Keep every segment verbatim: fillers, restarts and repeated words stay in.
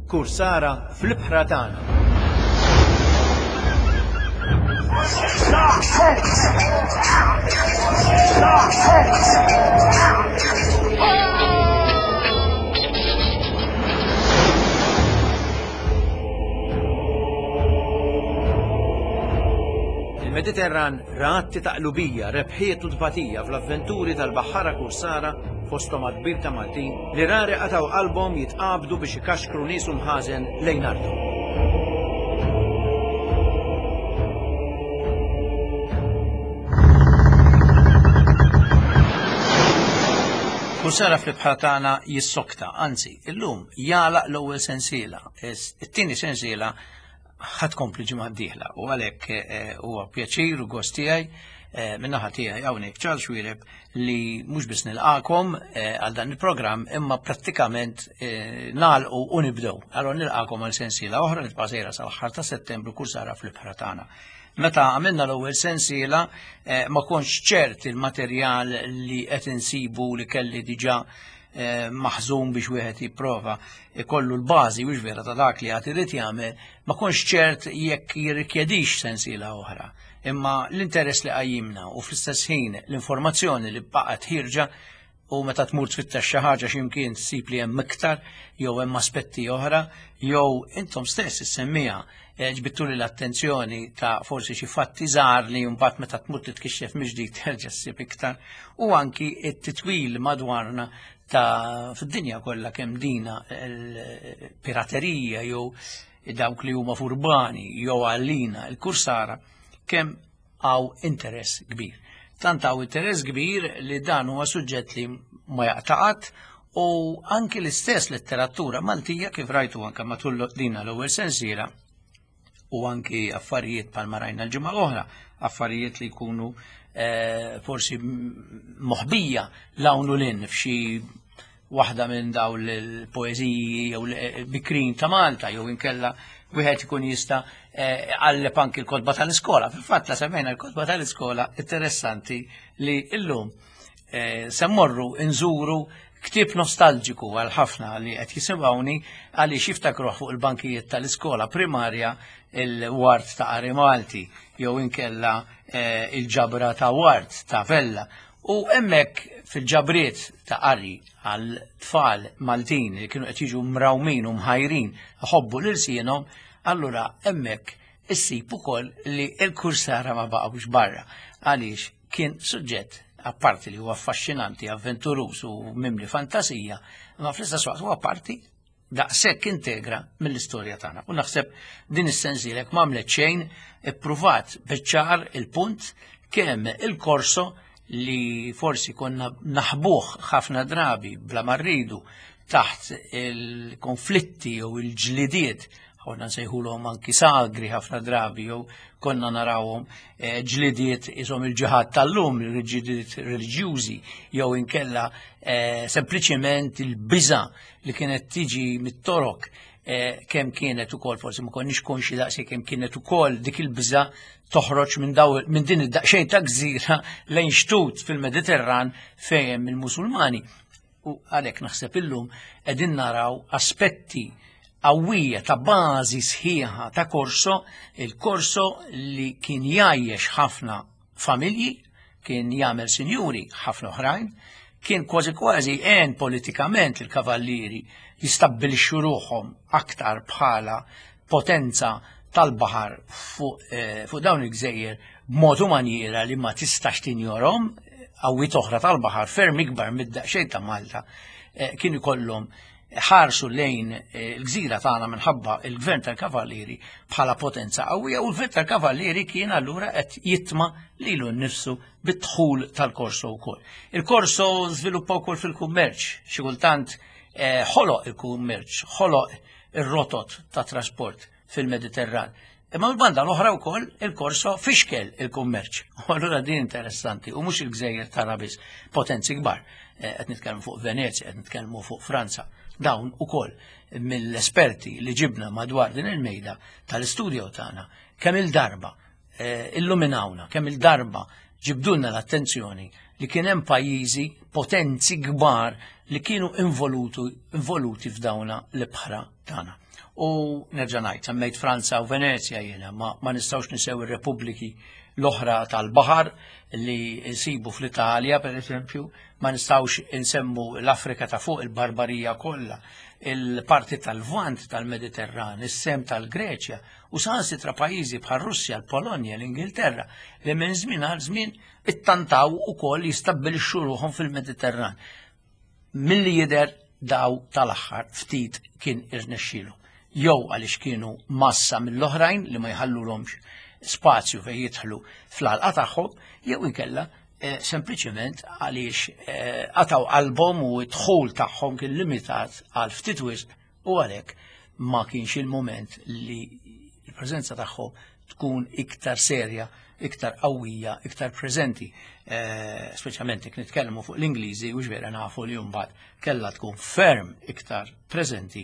Kursara fl-ibħra tagħna. Il-Mediterran ratti ta' qlubija, rebħiet u tbatija fl-avventuri tal-Baħħara Kursara fosthom għall-kbir ta' Maltin li rari qataw qalbhom jitqabdu biex ikaxkru nies mħażen lejn ardhom. Kursara fl-ibħra tagħna jissokta, anzi, illum jagħlaq l-ewwel sensiela. It-tieni sensiela ħadd kompli ġimgħa d-dieħla u għalhekk huwa pjaċir u gost tiegħi min-naħa tiegħi hawnhekk Charles Xwiereb li mhux biss nilqakom għal dan il-programm imma prattikament nagħlqu u nibdew. Allura nilqakom għal sensiela oħra li tbqa' sejra sal-aħħar ta' Settembru Kursara fl-ibħra tagħna. Meta għamilna l-ewwel sensiela ma kontx ċert il-materjal li qed insibu li kelli diġà maħżum biex wieħed jipprova ikollu l-bażi biex vera ta' dak li għad irid jagħmel, ma kontx ċert jekk jirrikjedix sensiela oħra. Imma l-interess li qajjimna u fl-istess ħin l-informazzjoni li baqgħet ħirġa u meta tmur tfittex xi ħaġa x'imkien tsib li hemm iktar jew hemm aspetti oħra jew intom stess issemmija ġbittuli l-attenzjoni ta' forsi xi fatti żgħar li mbagħad meta tmur titkixxef miġdid terġa' ssib iktar u anki t-titwil madwarna ta' fid-dinja kollha kemm dina l-piraterija jew dawk li huma furbani jew għallina l-Kursara kemm hawn interess kbir. Tant hawn interess kbir li dan huwa suġġett li ma jaqtaqat u anki l-istess letteratura Maltija kif rajtu anke matul dina l-ewwel sensiela u anki affarijiet bħalma rajna l-ġimgħa l-oħra, affarijiet li jkunu forsi moħbija lawnu lin f'xi waħda minn dawn il-poeżiji jew l-bikrin ta' Malta jew inkella wieħed ikun jista' għalleb anki l-kotba tal-iskola. Fil-fatt la semmejna l-kotba tal-iskola interessanti li llum se mmorru nżuru ktieb nostalġiku għal ħafna li qed jisimgħuni għaliex jiftakruh fuq il-bankijiet tal-iskola primarja il-wart ta' Qari Malti jew inkella il-ġabra ta' wart ta' Vella. U hemmhekk fil-ġabriet ta' qari għal tfal Maltin li kienu qed jiġu mrawmin u mħajrin ħobbu l-irsienhom, allura hemmhekk issib ukoll li l-Kursara ma baqgħux barra għaliex kien suġġett apparti li huwa affaxxinanti, avventurus u mimli fantasija, ma fl-istess waqt huwa parti daqshekk integra mill-istorja tagħna. U naħseb din is-sensiela jekk m'għamlet xejn ippruvat biċ-ċar il-punt kemm il-korso li forsi konna naħbuh ħafna drabi bla marridu taħt il-konflitti jew il-ġlidiet, ħonna nsejħulhom anki sagri ħafna drabi jew konna narawhom ġlidiet ishom il-ġihad tal-lum, il-ġlidiet reliġjużi jew inkella sempliċement il-biża li kienet tiġi mit-torok kemm kienet ukoll forsi ma konniex konxi daqshekk kemm kienet ukoll dik il-biża toħroġ minn daw minn din id-daqsxejn ta' gżira lejn xtut fil-Mediterran fejn il-Musulmani. U għalhekk naħseb illum qegħdin naraw aspetti qawwija ta' bażi sħiħa ta' korso, il-korso li kien jgħajjex ħafna familji, kien jagħmel sinjuri ħafna oħrajn, kien kważi kważi għen politikament il-kavallieri jistabbilixxu ruħhom aktar bħala potenza tal-baħar fuq dawn il-gżejjer b'mod u maniera li ma tistax tinjorhom qawwiet oħra tal-baħar ferm ikbar mid-daqsxejn ta' Malta kienu jkollhom ħarsu lejn il-gżira tagħna minħabba il-gvern tal-kavallieri bħala potenza qawwija u l-gvern tal-kavallieri kien allura qed jitma' lilu nnifsu bid-dħul tal-korso wkoll. Il-korso żviluppa wkoll fil-kummerċ, xi kultant ħoloq il-kummerċ, ħoloq ir-rotot ta' trasport fil-Mediterran. Imma l-banda l-oħra wkoll il-korso fixkel il-kummerċ. U allura din interessanti u mhux il-gżejjer tara biss potenzi kbar. Qed nitkellmu fuq Venezia, qed nitkellmu fuq Franza. Dawn ukoll mill-esperti li ġibna madwar din il-mejda tal-istudju tagħna kemm il-darba illuminawna, kemm il-darba ġibdulna l-attenzjoni li kien hemm pajjiżi potenzi kbar li kienu involuti f'dawna l-ibħra tagħna. U nerġa' ngħid, semmejt Franza u Venezia jiena, ma, ma nistgħux nisew ir-repubbliki l-oħra tal-baħar li nsibu fl-Italja, per eżempju, ma nistgħux insemmu l-Afrika ta' fuq il-Barbarija kollha, il-parti tal-Vant tal-Mediterran, is-sem tal-Greċja, u sansitra pajjiżi bħal Russja, l-Polonja, l-Ingilterra, li minn żmien għal żmien ittantaw ukoll jistabbilixxu ruħhom fil-Mediterran. Milli jidher daw tal-aħħar ftit kien irnexxielu. Jew għaliex kienu massa mill-oħrajn li ma jħallulhomx spazju fejn jidħlu fl-għalqa tagħhom, jew inkella eh, sempliċement għaliex qataw eh, qalbhom u d-dħul tagħhom kien limitat għal ftit wisq u għalhekk ma kienx il-moment li l-preżenza tagħhom tkun iktar serja, iktar qawwija, iktar preżenti. Eh, speċjalment jekk nitkellmu fuq l-Ingliżi u ġvera nafu li mbagħad kellha tkun ferm iktar preżenti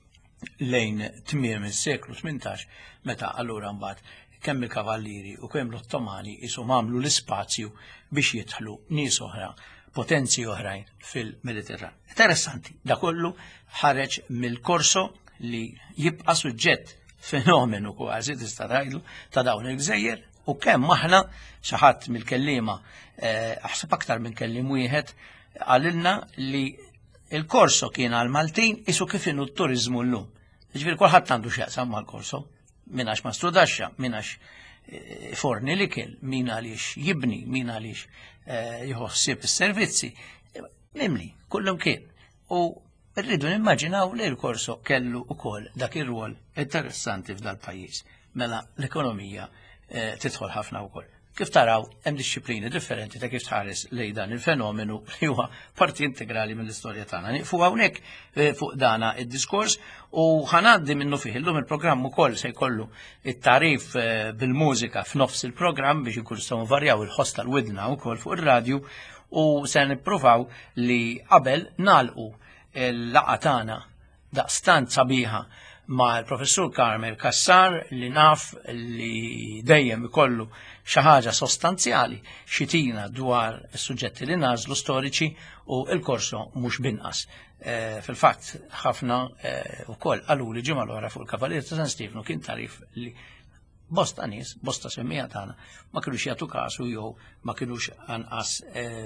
lejn tmiem is-seklu tmintax meta allura mbagħad kemm il-Kavallieri u kemm l-Ottomani ishom għamlu l-ispazju biex jidħlu nies oħra, potenzi oħrajn fil-Mediterran. Interessanti, da kollu ħareġ mill-korso li jibqa' suġġett fenomenu kważi tista' tgħidu ta' dawn il-gżejjer u kemm aħna xi ħadd mill-kelliema aħseb aktar minn kelliem wieħed għalilna li il-korso kien għal Maltin isu kif inhu t-turiżmu llum. Jiġifieri kulħadd għandu x'jaqsam mal-korso, min għax ma studaxxa, min għax forni l-ikel, min għaliex jibni, min għaliex jħossib is-servizzi. Mimli, kullum kien. U rridu nimmaġinaw li l-korso kellu wkoll dak ir-rwol interessanti f'dal pajjiż. Mela l-ekonomija tidħol ħafna wkoll. Kif taraw, hemm disċiplini differenti ta' kif tħares lejn dan il-fenomenu li huwa parti integrali mill-istorja tagħna. Nieqfu hawnhekk fuq dana id-diskors u ħanaddi minnu fih. Illum il-programm ukoll se jkollu it-tarif bil-mużika f'nofs il-programm biex ikun jistgħu varjaw il-ħoss tal-widna wkoll fuq ir-radju u se nippruvaw li qabel nagħlqu l-laqgħa tagħna daqstant sabiħa ma' l-professur Karmel Kassar li naf li dejjem ikollu xi ħaġa sostanzjali xitina dwar is-suġġetti li nażlu storiċi u l-korso mhux binqas. E, Fil-fatt ħafna e, wkoll qaluli ġimgħa l-oħra fuq il-Kavalier ta' San Stefano kien tarif li bosta nies, bosta semmija tagħna ma kinux jagħtu kasu jew ma kinux anqas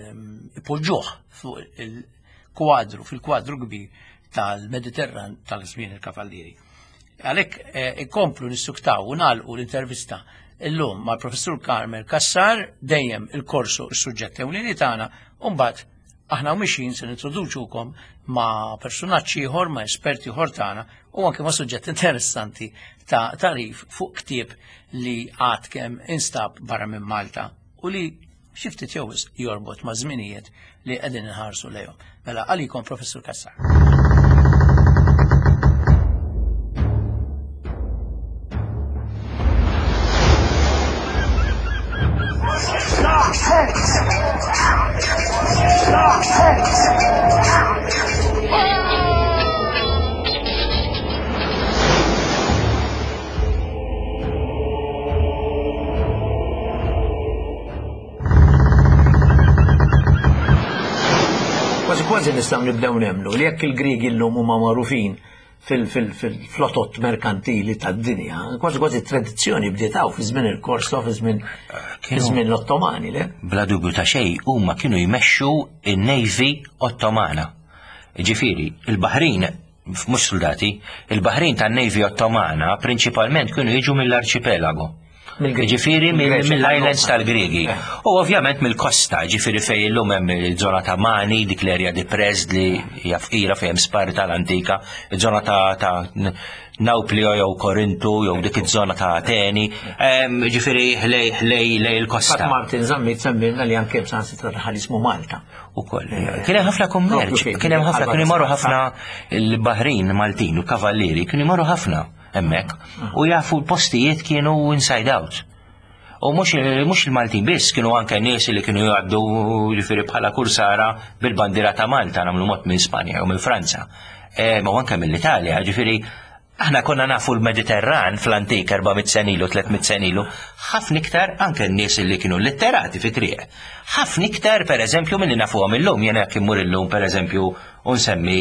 ipoġġuh fuq il-kwadru fil-kwadru kbir tal-Mediterran tal-żmien il-Kavallieri. Għalhekk ikomplu nissuktaw u nagħlqu l-intervista illum mal professur Karmel Kassar dejjem il-korsu s-suġġett ewlieni tagħna u mbagħad aħna mixin se nintroduċukom ma' personaġġi ieħor ma' esperti ieħor tagħna u anke ma' suġġett interessanti ta' tarif fuq ktieb li għad kemm instab barra minn Malta u li xi ftit jew jorbot ma' żminijiet li qegħdin inħarsu lejhom. Mela għalikom professur Kassar. Kważi kważi nistgħu nibdew nemmnu li jekk il-Griegi llum huma magħrufin fil-flotot merkantili tad-dinja, kważi kważi tradizzjoni bdietaw fi żmien il-korso, fi żmien l-Ottomani, le? Bla dubju ta' xejn huma kienu jmexxu in-Navy Ottomana. Ġifieri, il-Baħrin mhux soldati, il-Baħrin tan-Navy Ottomana prinċipalment kienu jiġu mill-arċipelago. Ġifieri mill-islands tal-Griegi. U ovvjament mill-kosta, ġifieri fejn illum hemm il-żona ta' Mani, dik l-erja di Prez li hija fqira fejn Sparta l-antika, il-żona ta' Nawplio jew Korintu jew dik iż-żona ta' Ateni, ġifieri ħlej ħlej lej il-kosta. Ħadd Martin Zammi tsemmilna li anke b'sansi tal-ħalismu Malta. Ukoll. Kien hemm ħafna kummerċ, kien hemm ħafna kienu jmorru ħafna il-Baħrin Maltin u l-Kavallieri kienu jmorru ħafna hemmhekk u jafu l-postijiet kienu inside out. U mhux il-Maltin biss, kienu anke nies li kienu jgħaddu ġifieri bħala kursara bil-bandiera ta' Malta nagħmlu mod minn Spanja u minn Franza. Ma anke mill-Italja, ġifieri aħna konna nafu l-Mediterran fl-antik erba'mit senilu, tlietmit senilu, ħafna iktar anke n-nies li kienu litterati fi triq. Ħafna iktar pereżempju milli nafuhom illum, jiena jekk immur illum pereżempju u nsemmi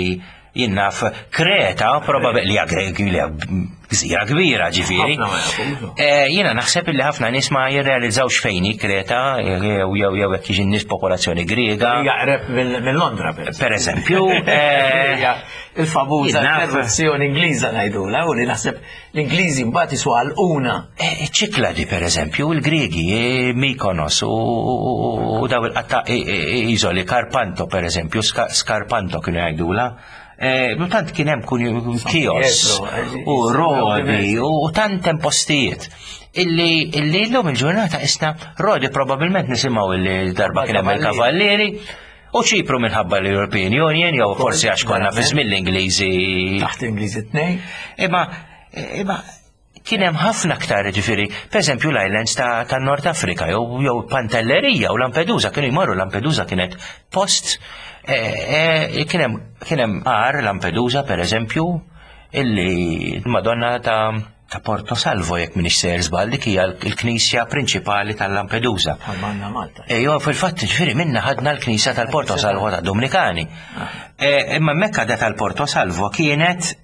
jinnaf Kreta, probabli li gżira kbira ġifiri. Jiena naħseb li ħafna nies ma jirrealizzawx fejni Kreta, jew jew jew jekk jiġi nies popolazzjoni Griega. Jaqreb minn Londra per eżempju. Il-famuża traduzzjoni Ingliża ngħidula, u li naħseb l-Ingliżi mbagħad iswa għall-una. Ċikladi per eżempju, il-Griegi, Mykonos u daw il-qatta iżoli, Karpanto per eżempju, Skarpanto kienu jgħidula. Tant kien hemm kios u Rodi u tant hemm postijiet illi illi llum il-ġurnata isna Rodi probabbilment nisimgħu illi darba kien hemm il-kavallieri u Ċipru minħabba l-European Union jew forsi għax konna fi żmien l-Ingliżi taħt Ingliżi tnejn. Imma imma kien hemm ħafna aktar ġifieri, pereżempju l-islands ta' Nord Afrika jew jew Pantellerija u Lampedusa kienu jmorru Lampedusa kienet post kien hemm għar Lampedusa per eżempju illi l-Madonna ta' Porto Salvo jekk minix ser żball dik hija l-knisja prinċipali tal-Lampedusa. Għal Malta. Ejja fil-fatt ġifieri minna ħadna l-knisja tal-Porto Salvo tad-Dominikani. Imma Mekka da tal-Porto Salvo kienet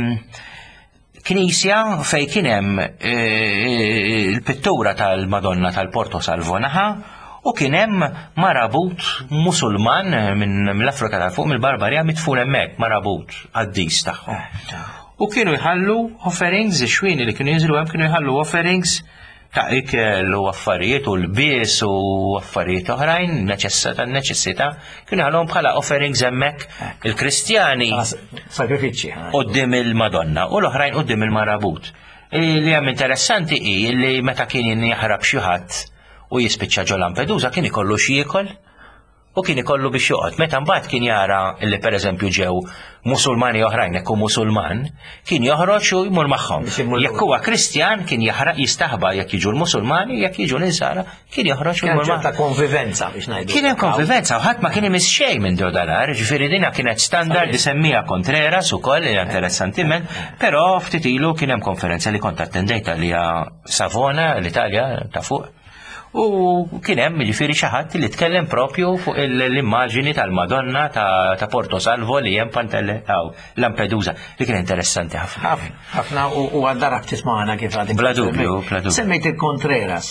knisja fej kien hemm il-pittura tal-Madonna tal-Porto Salvo naħa u kien hemm marabut Musulman minn l-Afrika tal fuq mill-Barbarija mitfun hemmhekk marabut għaddis tagħhom. U kienu jħallu offerings ix-xwieni li kienu jinżlu hemm kienu jħallu offerings ta' ikel u affarijiet u l-bies u affarijiet oħrajn tan-neċessità kienu jħallhom bħala offerings hemmhekk il-Kristjani sagrifiċċji quddiem il-Madonna u l-oħrajn quddiem il-marabut. Li hemm interessanti hi li meta kien jaħrab xi ħadd u jispiċċa ġo Lampedusa kien ikollu xi jiekol u kien ikollu biex joqgħod. Meta mbagħad kien jara li pereżempju ġew Musulmani oħrajn jekk hu Musulman, kien joħroġ u jmur magħhom. Jekk huwa Kristjan kien jaħraq jistaħba jekk jiġu l-Musulmani, jekk jiġu l-Insara, kien joħroġ u jmur magħhom. Kien konvivenza biex ngħidu. Kien hemm konvivenza u ħadd ma kien imiss xejn minn dodalar, ġifieri dinha kienet standard li semmija Contreras ukoll li interessantement, però ftit ilu kien hemm konferenza li kont attendejta li hija Savona, l-Italja ta' fuq. U kien hemm jiġifieri xi ħadd li tkellem propju fuq l-immaġini tal-Madonna ta' Porto Salvo li hemm Pantelleria Lampedusa li kien interessanti ħafna. Ħafna u għaddarab tisma'na kif għadek. Bla dubju, bla dubju. Semmejt il-Contreras.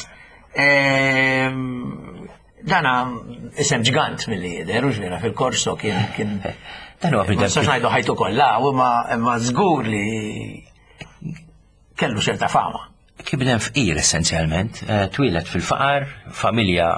Dana isem ġgant milli jidher u ġvera fil-korso kien kien dan huwa ma nistax ngħidu ħajtu kollha u ma żgur li kellu xerta fama. Kibden fqir essenzjalment, twilet fil-faqar, familja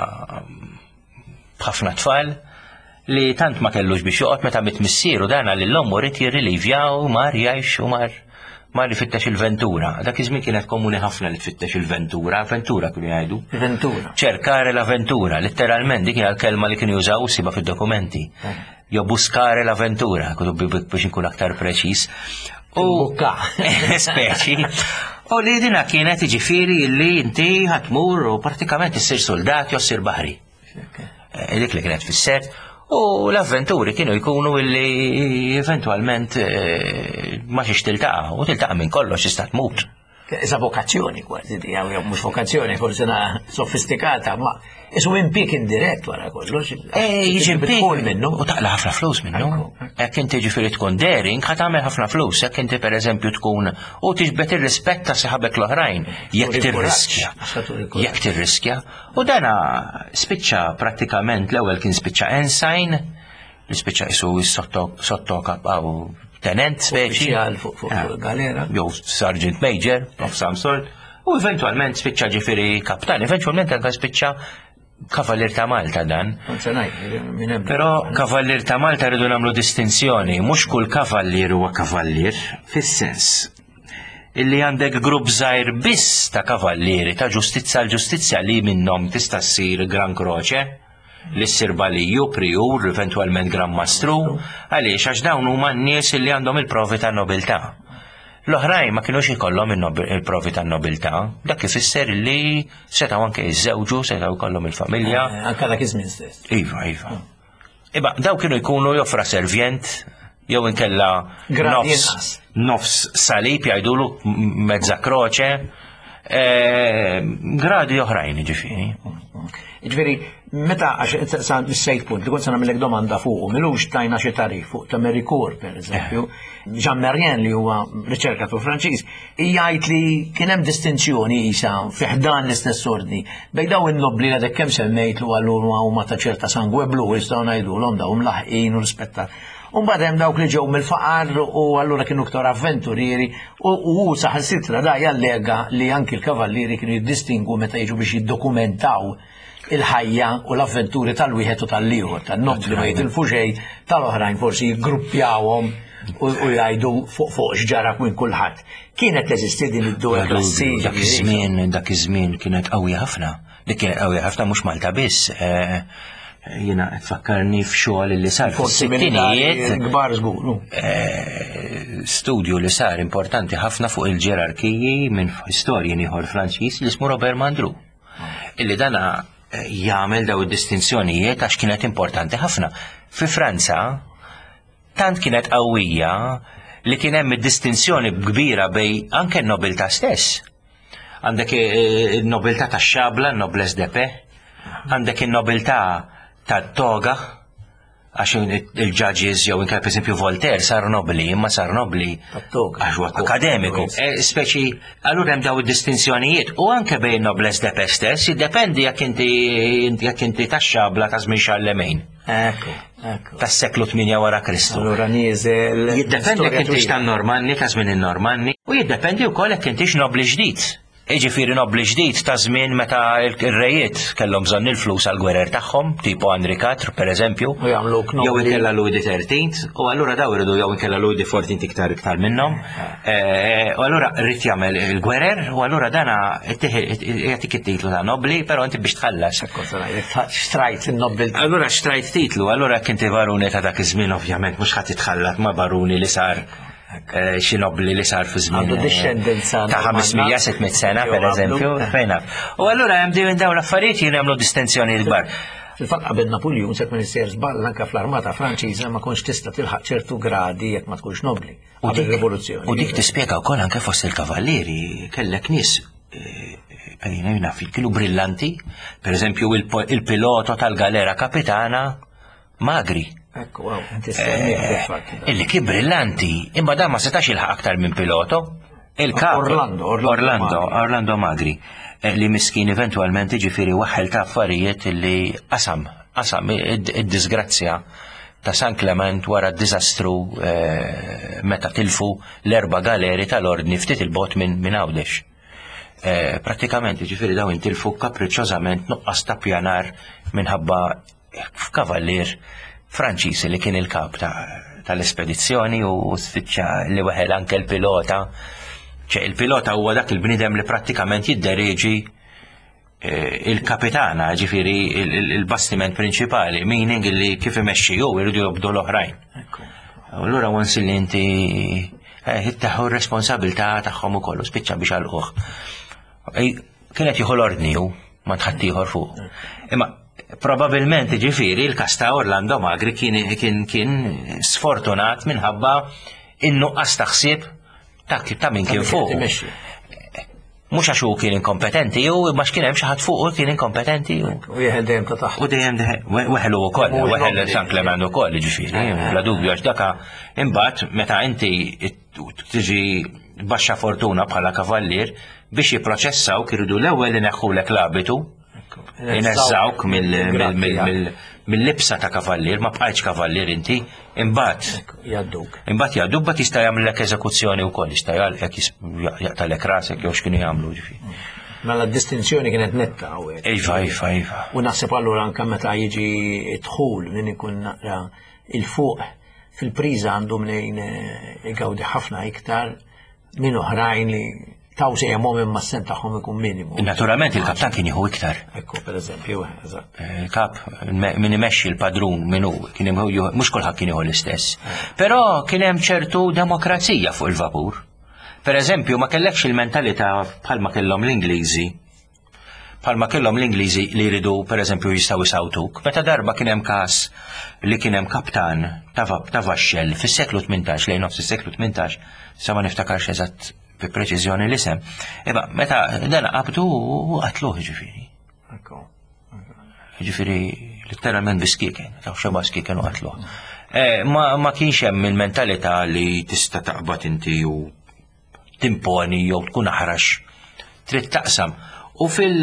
b'ħafna tfal, li tant ma kellux biex joqgħod meta mitmissieru dana li l-ommu rid jirrilivjaw mar jgħix u mar mar jfittex il-ventura. Dak iż-żmien kienet komuni ħafna li tfittex il-ventura, ventura kienu jgħidu. Ventura. Cercare la-ventura, letteralment dik hija l-kelma li kienu jużaw siba fid-dokumenti. Jo buscare la-ventura, biex inkun aktar preċiż. U speċi. U li dina kienet ġifiri li inti ħatmur u pratikament issir soldat jew ssir baħri. Dik li kienet fis-sert. U l-avventuri kienu jkunu illi eventualment ma xiex tiltaqa' u tiltaqa' minn kollox tista' tmut. Issa vokazzjoni kważi di jew mhux vokazzjoni forsi sofistikata, ma isu impik indirett wara kollox. Jiġi impik u taqla ħafna flus minnu. Jekk inti ġifieri tkun daring ħadd tagħmel ħafna flus, jekk inti pereżempju tkun u tiġbed ir-rispett ta' saħabek l-oħrajn jekk tirriskja. Jekk tirriskja. U dana spiċċa prattikament l-ewwel kien spiċċa ensign, li spiċċa isu sotto kapaw tenent speċi fuq galera jew sergeant major of some sort u eventualment spiċċa ġifieri kaptan, eventualment anke spiċċa kavallier ta' Malta dan. Però kavallier ta' Malta rridu nagħmlu distinzjoni, mhux kull kavallier huwa kavallier fis-sens illi għandek grupp żgħir biss ta' kavallieri ta' ġustizzja l-ġustizzja li minnhom tista' ssir Gran Croce li ssir baliju, priur, eventualment Gran Mastru, għaliex għax dawn huma n-nies li għandhom il-provi tan-nobiltà. L-oħrajn ma kinux ikollhom il-provi tan-nobiltà, dak ifisser li setgħu anke jiżżewġu, setgħu jkollhom il-familja. Anke dak iż-żmien stess. Iva, iva. Iba, daw kienu jkunu joffra servjent, jew inkella nofs nofs salib jgħidulu mezza kroċe, gradi oħrajn ġifieri. Ġifieri, meta għax sa mis-sejt punt li kont se nagħmilek domanda fuqhom, milux tajna xi tarif fuq ta' Mericourt pereżempju, Jean Merien li huwa riċerkatur Franċiż, jgħid li kien hemm distinzjoni isa fih dan l-istess ordni bejn dawn in-nobli li kemm semmejt li allura huma ta' ċerta sangwe blu jistgħu ngħidulhom dawn mlaħqin u rispettat. U mbagħad hemm dawk li ġew mill-faqar u allura kienu iktar avventurieri u hu saħansitra da jallega li anki l-kavallieri kienu jiddistingu meta jiġu biex jiddokumentaw il-ħajja u l-avventuri tal-wieħed u tal-ieħor, tan-nobli ma jitilfu xejn, tal-oħrajn forsi jiggruppjawhom u jgħidu fuq fuq x'ġara minn kulħadd. Kienet teżisti din id-dwar klassi. Dak iż-żmien, dak iż-żmien kienet qawwija ħafna. Dik kienet qawwija ħafna mhux Malta biss. Jiena tfakkarni f'xogħol li sar fis-sittinijiet. Kbar żgur. Studju li sar importanti ħafna fuq il-ġerarkiji minn historien ieħor Franċiż li ismu Robert Mandru. Illi dana jagħmel daw id-distinzjonijiet għax kienet importanti ħafna. Fi Franza tant kienet qawwija li kien hemm id-distinzjoni kbira bej anke n-nobiltà stess. Għandek il-nobiltà tax-xabla, n-noblesse de paix, għandek il-nobiltà tat-toga, għax il-judges jew inke per esempio Voltaire sar nobli, imma sar nobli għax akademiku. Speċi, allura hemm daw id-distinzjonijiet u anke bejn noblesse de paix stess, jiddependi jekk inti jekk inti tax-xabla ta' żmien Charlemagne. Ekku, ekku. Tas-seklu tminja wara Kristu. Allura nieżel. Jiddependi jekk intix tan-Normanni ta' żmien in-Normanni u jiddependi wkoll jekk intix nobli ġdid. Jiġifieri nobli ġdid ta' żmien meta r-rejiet kellhom bżonn il-flus għall-gwerer tagħhom, tipo Henri quattro pereżempju, jew inkella Louis the thirteenth, u allura daw iridu jew inkella Louis the fourteenth iktar iktar minnhom. U allura rrid jagħmel il-gwerer u allura dana jagħtik it-titlu ta' nobli, però inti biex tħallas. Xtrajt in-nobbil. Allura xtrajt titlu, allura jekk inti baruni ta' dak iż-żmien ovvjament mhux ħadd titħallat ma' baruni li sar xi nobli li sar fi żmien ta' ħamesmija sittmija sena pereżempju, fejn naf. U allura hemm din dawn l-affarijiet jagħmlu distinzjoni kbar. Fil-fatt qabel Napoleon se tkun isser żball anke fl-Armata Franċiża ma kontx tista' tilħaq ċertu gradi jekk ma tkunx nobli qabel ir-rivoluzzjoni. U dik tispjega wkoll anke fost il-kavallieri kellek nies għalina naf kienu brillanti, pereżempju il-pilota tal-galera kapitana Magri. Ekku, wow, inti s-semmik illi kien brillanti, imma da ma setax ilħaq aktar minn piloto. Il-kap Orlando, Orlando, Orlando Magri, li miskin eventualment ġifiri waħel ta' affarijiet illi qasam, qasam id-disgrazzja ta' San Clement wara d-dizastru meta tilfu l-erba galeri tal-ordni ftit il-bot minn Għawdex. Pratikament ġifiri daw intilfu kapriċċożament nuqqas ta' pjanar minħabba f'kavallier Franċiż li kien il-kap tal-espedizzjoni u sfittxa li weħel anke l-pilota. ċe il-pilota huwa dak il-bnidem li prattikament jiddereġi il-kapitana, ġifiri il-bastiment prinċipali, meaning li kif imexxi jew iridu jobdu l-oħrajn. Allura once li inti jittaħu r-responsabilità tagħhom ukoll u spiċċa biex għalquh. Kienet jieħu l-ordni hu ma tħaddieħor fuq. Imma probabilment ġifiri il-kasta Orlando Magri kien kien sfortunat minħabba in-nuqqas taħsib ta' min kien fuq. Mhux għax hu kien inkompetenti jew imma x'kien hemm xi ħadd fuq kien inkompetenti. U jeħel dejjem ta' taħt. U dejjem weħlu wkoll, weħel San Clement ukoll ġifieri, bla dubju għax daka imbagħad meta inti tiġi baxxa fortuna bħala kavallier biex jipproċessawk iridu l-ewwel ineħħulek l-abitu. Ineżżawk mill-libsa ta' kavallier, ma bqajtx kavallier inti, imbagħad jadduk. Imbagħad jadduk bat jista' jagħmellek eżekuzzjoni wkoll, jista' jgħalqek jaqtalek rasek jew x'kienu jagħmlu ġifieri. Mela d-distinzjoni kienet netta hawnhekk. Iva, iva, iva. U naħseb allura anke meta jiġi dħul min ikun naqra il-fuq fil-priża għandu minn igawdi ħafna iktar minn oħrajn li taw se jemmom imma s-sen taħħom ikun minimu. Naturalment il-kaptan kien jieħu iktar. Ekku, per eżempju, eżatt. Kap, min imexxi l-padrun minnu, kien mhux kulħadd kien jieħu l-istess. Però kien hemm ċertu demokrazija fuq il-vapur. Per eżempju, ma kellekx il-mentalità bħalma kellhom l-Ingliżi. Bħalma kellhom l-Ingliżi li jridu per eżempju jistgħu jsawtuk. Meta darba kien hemm każ li kien hemm kaptan ta' vaxxell fis-seklu tmintax lejn nofs is-seklu tmintax, sa ma niftakarx eżatt bi preċiżjoni l-isem. Eba, meta dan qabdu u qatluh ġifieri. ġifiri letteralment biskiken, taw xeba skiken u għatlu. Ma kienx hemm il-mentalità li tista' taqbad inti u timponi jew tkun aħrax. Trid taqsam. U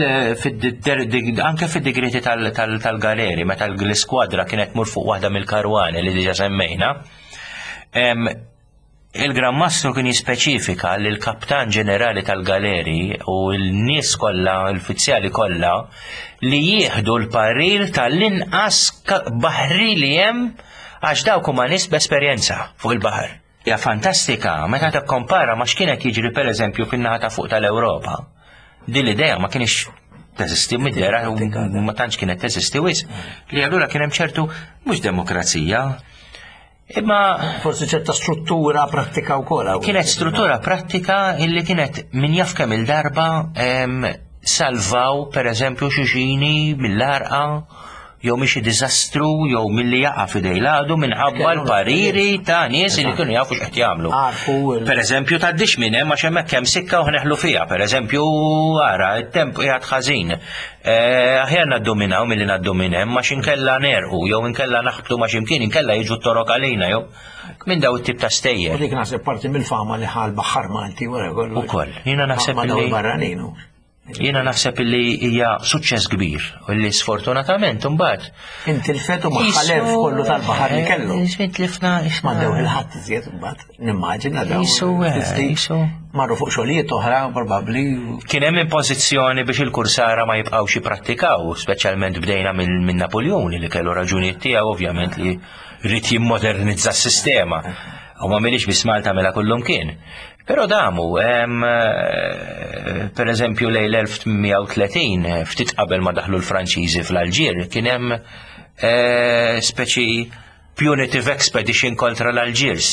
anke fid-digriti tal-galeri, meta l-iskwadra kienet mur fuq waħda mill-karwani li diġa semmejna, il-Gran Mastru kien jispeċifika li l-Kaptan Ġenerali tal-galeri u l-nies kollha, l-uffiċjali kollha, li jieħdu l-parir tal-inqas baħri li hemm għax dawk huma nies b'esperjenza fuq il-baħar. Ja fantastika, meta tikkompara ma x'kienet jiġri pereżempju fin-naħa ta' fuq tal-Ewropa. Din l-idea ma kienx teżisti mid-dera u ma tantx kienet teżisti wisq. Li allura kien hemm ċertu mhux demokrazija, imma forsi ċerta struttura prattika wkoll. Kienet struttura prattika illi kienet min jaf kemm il-darba salvaw pereżempju xi xini mill-arqa jew mixi diżastru jew milli jaqa' f'idej l-għadu minħabba l-pariri ta' nies li kienu jafu x'qed jagħmlu. Pereżempju tgħaddix minn hemm għax hemmhekk hemm sikka u ħneħlu fiha, pereżempju ara t-temp qiegħed ħażin. Aħjar ngħaddu minn hawn milli ngħaddu minn hemm għax inkella nerqu jew inkella naħbtu ma' x'imkien inkella jiġu t-torok għalina jew minn daw it-tip ta' stejjer. U dik naħseb parti mill-fama li ħal baħħar Malti wara kollu. Ukoll. Jiena naħseb li Jiena naħseb li hija suċċess kbir u li sfortunatament imbagħad. Inti l-fetu ma ħalef kollu tal-baħar li kellu. Tlifna m'għandew il-ħadd iżjed imbagħad. Nimmaġina daw. Marru fuq xogħlijiet oħra probabbli. Kien hemm impożizzjoni biex il-kursara ma jibqgħux jipprattikaw, speċjalment bdejna minn Napoljoni li kellu raġunijiet tiegħu ovvjament li rrid jimmodernizza s-sistema. U ma milix biss Malta mela kullum kien. Pero damu, per eżempju lej l-elf tmien u tletin, ftit qabel ma daħlu l-Franċiżi fl-Alġir, kien hemm speċi punitive expedition kontra l-Alġirs.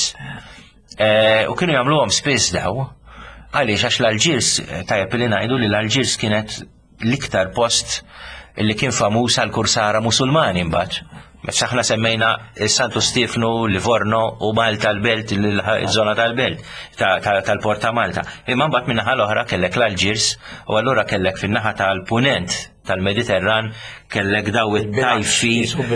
U kienu jagħmluhom spiss daw, għaliex għax l-Alġirs tajjeb li ngħidu li l-Alġirs kienet l-iktar post li kien famuż għal kursara Musulmani mbagħad. Meta aħna semmejna Santu Stifnu, Livorno u Malta l-Belt, il-żona tal-Belt, tal-Port ta' Malta. Imma mbagħad min-naħa l-oħra kellek l-Alġirs u allura kellek fin-naħa tal-punent tal-Mediterran kellek daw it-tajfi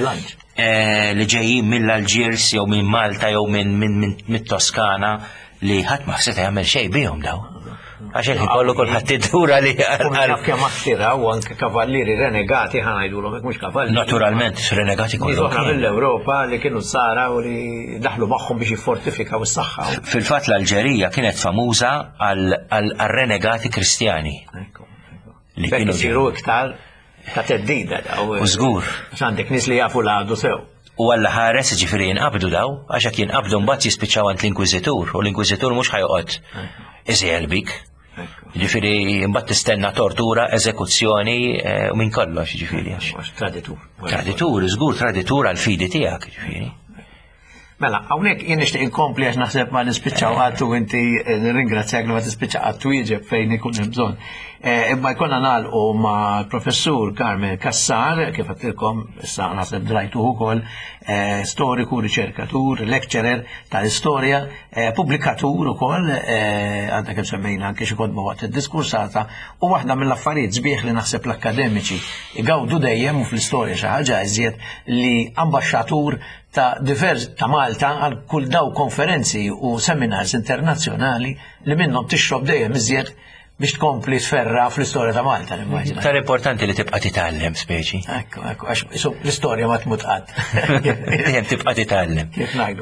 li ġejjin mill-Alġirs jew minn Malta jew minn mit-Toskana li ħadd ma seta' jagħmel xejn bihom daw. Għax il kollu kulħadd tiddura li għal kemm attira u anke kavallieri renegati ħanajdulhom hekk mhux kavallieri. Naturalment, renegati kollha. Oħra mill-Ewropa li kienu sara u li daħlu magħhom biex jiffortifikaw is-saħħa. Fil-fatt l-Alġerija kienet famuża għal-renegati Kristjani. Li kienu jsiru iktar ta' teddida daw. U żgur. Għandek nies li jafu l-għadu sew. U għalla ħares ġifieri jinqabdu daw, għax jekk jinqabdu mbagħad jispiċċaw għand l-Inkwiżitur u l-Inkwiżitur mhux ħajqgħod iżjel bik. Ġifieri mbagħad tistenna tortura, eżekuzzjoni u minn kollox ġifieri. Traditur. Traditur, żgur traditur għal fidi tiegħek ġifieri. Mela, hawnhekk jien nixtieq inkompli għax naħseb ma nispiċċaw għattu inti nirringrazzjak li ma tispiċċa għattu jieġeb fejn ikun hemm bżonn. Imma jkollna nagħlqu ma' professur Carmel Cassar, kif għattilkom issa naħseb drajtuh ukoll, storiku, riċerkatur, lecturer tal-istorja, pubblikatur ukoll, għandna kemm semmejna anke xi kodba waqt id-diskursata, u waħda mill-affarijiet sbieħ li naħseb l-akkademiċi igawdu dejjem u fl-istorja xi ħaġa iżjed li ambaxxatur ta' divers ta' Malta għal kull daw konferenzi u seminars internazzjonali li minnhom tixrob dejjem iżjed biex tkompli tferra fl-istorja ta' Malta. Tar importanti li tibqa' titgħallem speċi. Ekku, ekku, għax l-istorja ma tmut qatt. Dejjem tibqa' titgħallem. Kif ngħidu.